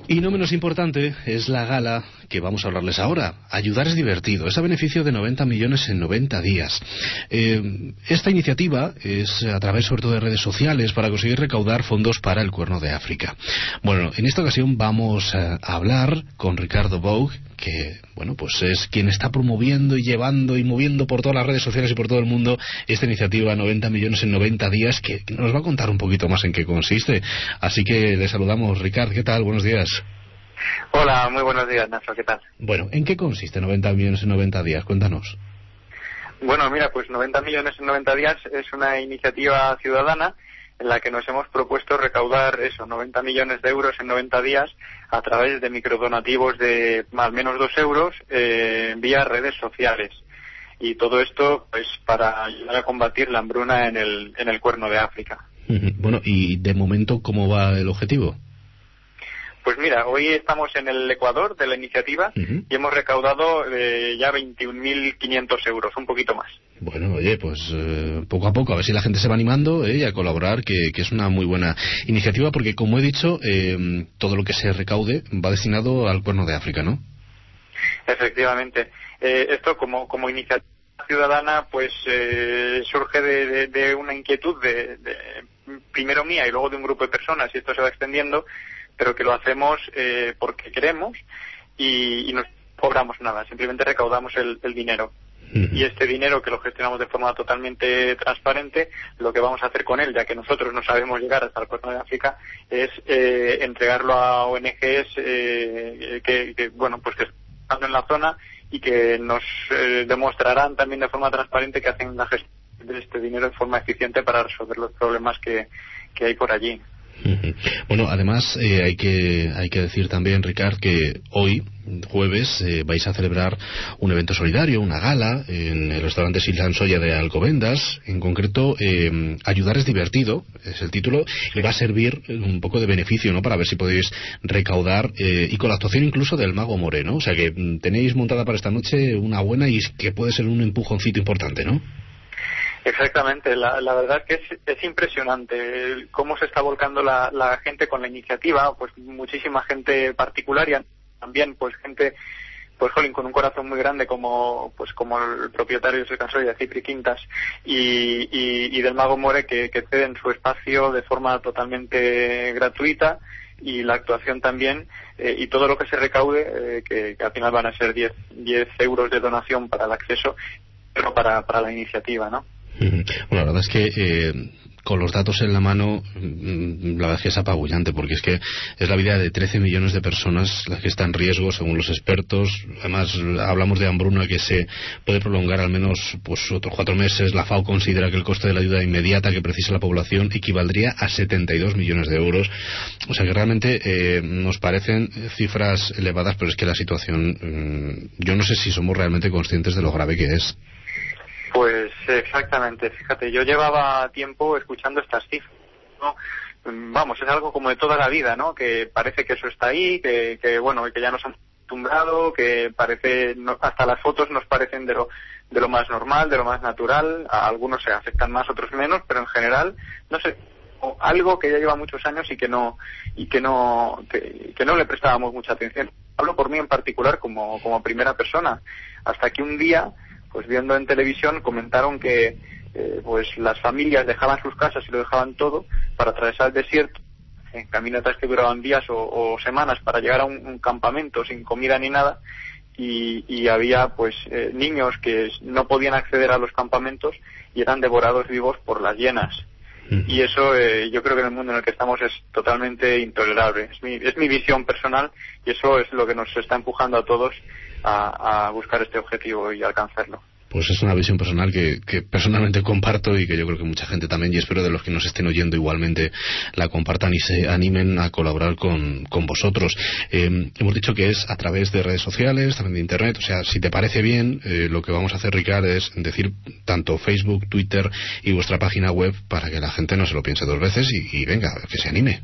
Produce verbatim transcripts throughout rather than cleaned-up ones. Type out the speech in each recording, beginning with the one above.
Y no menos importante es la gala que vamos a hablarles ahora. Ayudar es divertido. Es a beneficio de noventa millones en noventa días. Eh, esta iniciativa es a través sobre todo de redes sociales para conseguir recaudar fondos para el Cuerno de África. Bueno, en esta ocasión vamos a hablar con Ricardo Boug, que bueno, pues es quien está promoviendo y llevando y moviendo por todas las redes sociales y por todo el mundo esta iniciativa noventa millones en noventa días, que nos va a contar un poquito más en qué consiste. Así que le saludamos. Ricardo, ¿qué tal? Buenos días. Hola, muy buenos días, Nacho, ¿qué tal? Bueno, ¿en qué consiste noventa millones en noventa días? Cuéntanos. Bueno, mira, pues noventa millones en noventa días es una iniciativa ciudadana en la que nos hemos propuesto recaudar eso, noventa millones de euros en noventa días a través de microdonativos de más o menos dos euros eh, vía redes sociales. Y todo esto pues para ayudar a combatir la hambruna en el, en el Cuerno de África. Bueno, y de momento, ¿cómo va el objetivo? Pues mira, hoy estamos en el Ecuador de la iniciativa uh-huh. y hemos recaudado eh, ya veintiún mil quinientos euros, un poquito más. Bueno, oye, pues eh, poco a poco, a ver si la gente se va animando eh, y a colaborar, que, que es una muy buena iniciativa, porque como he dicho, eh, todo lo que se recaude va destinado al Cuerno de África, ¿no? Efectivamente. Eh, esto como, como iniciativa ciudadana, pues eh, surge de, de, de una inquietud de, de primero mía y luego de un grupo de personas, y esto se va extendiendo, pero que lo hacemos eh, porque queremos y, y no cobramos nada, simplemente recaudamos el, el dinero. Uh-huh. Y este dinero, que lo gestionamos de forma totalmente transparente, lo que vamos a hacer con él, ya que nosotros no sabemos llegar hasta el Cuerno de África, es eh, entregarlo a O N Ges eh, que, que, bueno, pues que están en la zona y que nos eh, demostrarán también de forma transparente que hacen la gestión de este dinero de forma eficiente para resolver los problemas que, que hay por allí. Bueno, además eh, hay que hay que decir también, Ricard, que hoy, jueves, eh, vais a celebrar un evento solidario, una gala, en el restaurante Silsan Soya de Alcobendas. En concreto, eh, Ayudar es divertido, es el título, y va a servir un poco de beneficio, ¿no?, para ver si podéis recaudar, eh, y con la actuación incluso del Mago Moreno. O sea que mm, tenéis montada para esta noche una buena y que puede ser un empujoncito importante, ¿no? Exactamente, la, la verdad que es, es impresionante cómo se está volcando la, la gente con la iniciativa, pues muchísima gente particular y también pues gente, pues jolín, con un corazón muy grande como pues como el propietario de Silsan Soya, Cipri Quintas, y, y, y del Mago More, que, que ceden su espacio de forma totalmente gratuita, y la actuación también, eh, y todo lo que se recaude, eh, que, que al final van a ser diez euros de donación para el acceso, pero para, para la iniciativa, ¿no? Bueno, la verdad es que eh, con los datos en la mano, la verdad es que es apabullante, porque es que es la vida de trece millones de personas las que están en riesgo, según los expertos. Además, hablamos de hambruna que se puede prolongar al menos pues otros cuatro meses. La FAO considera que el coste de la ayuda inmediata que precisa la población equivaldría a setenta y dos millones de euros. O sea que realmente eh, nos parecen cifras elevadas, pero es que la situación, eh, yo no sé si somos realmente conscientes de lo grave que es. Pues exactamente, fíjate, yo llevaba tiempo escuchando estas cifras, ¿no? Vamos, es algo como de toda la vida, ¿no? Que parece que eso está ahí, que, que bueno, que ya nos han acostumbrado, que parece, no, hasta las fotos nos parecen de lo, de lo más normal, de lo más natural. A algunos se afectan más, otros menos, pero en general, no sé, algo que ya lleva muchos años y que no, y que no, que, que no le prestábamos mucha atención. Hablo por mí en particular como, como primera persona, hasta que un día, pues viendo en televisión, comentaron que eh, pues las familias dejaban sus casas y lo dejaban todo para atravesar el desierto en caminatas que duraban días o, o semanas para llegar a un, un campamento sin comida ni nada, y, y había pues eh, niños que no podían acceder a los campamentos y eran devorados vivos por las hienas. Y eso eh, yo creo que en el mundo en el que estamos es totalmente intolerable. Es mi, es mi visión personal, y eso es lo que nos está empujando a todos a, a buscar este objetivo y alcanzarlo. Pues es una visión personal que, que personalmente comparto, y que yo creo que mucha gente también, y espero de los que nos estén oyendo igualmente la compartan y se animen a colaborar con, con vosotros. Eh, hemos dicho que es a través de redes sociales, también de internet. O sea, si te parece bien, eh, lo que vamos a hacer, Ricardo, es decir tanto Facebook, Twitter y vuestra página web, para que la gente no se lo piense dos veces y, y venga, que se anime.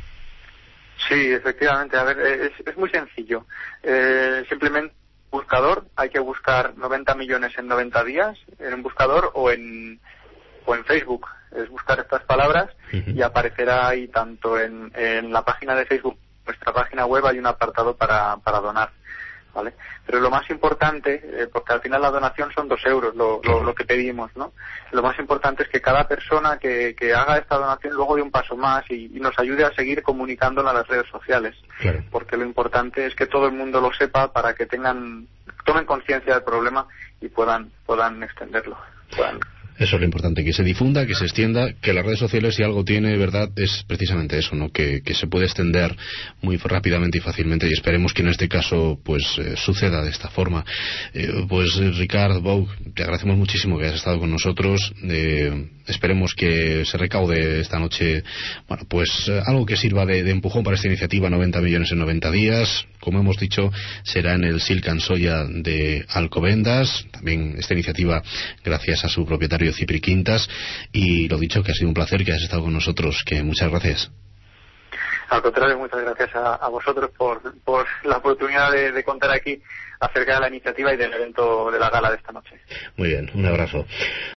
Sí, efectivamente. A ver, es, es muy sencillo. Eh, simplemente buscador, hay que buscar noventa millones en noventa días en un buscador o en o en Facebook. Es buscar estas palabras uh-huh. y aparecerá ahí tanto en, en la página de Facebook nuestra página web hay un apartado para, para donar, ¿vale? Pero lo más importante, eh, porque al final la donación son dos euros, lo, lo, lo que pedimos, ¿no? Lo más importante es que cada persona que, que haga esta donación luego dé un paso más y, y nos ayude a seguir comunicándola en las redes sociales. Claro. Porque lo importante es que todo el mundo lo sepa para que tengan, tomen conciencia del problema y puedan, puedan extenderlo. Puedan Eso es lo importante, que se difunda, que se extienda, que las redes sociales, si algo tiene, verdad, es precisamente eso, ¿no? Que, que se puede extender muy rápidamente y fácilmente, y esperemos que en este caso pues eh, suceda de esta forma. Eh, pues Ricard Boug, te agradecemos muchísimo que hayas estado con nosotros. Eh, esperemos que se recaude esta noche, bueno, pues eh, algo que sirva de, de empujón para esta iniciativa, noventa millones en noventa días. Como hemos dicho, será en el Silk and Soya de Alcobendas. También esta iniciativa gracias a su propietario Cipri Quintas. Y lo dicho, que ha sido un placer que hayas estado con nosotros, que muchas gracias. Al contrario, muchas gracias a, a vosotros por, por la oportunidad de, de contar aquí acerca de la iniciativa y del evento de la gala de esta noche. Muy bien, un abrazo.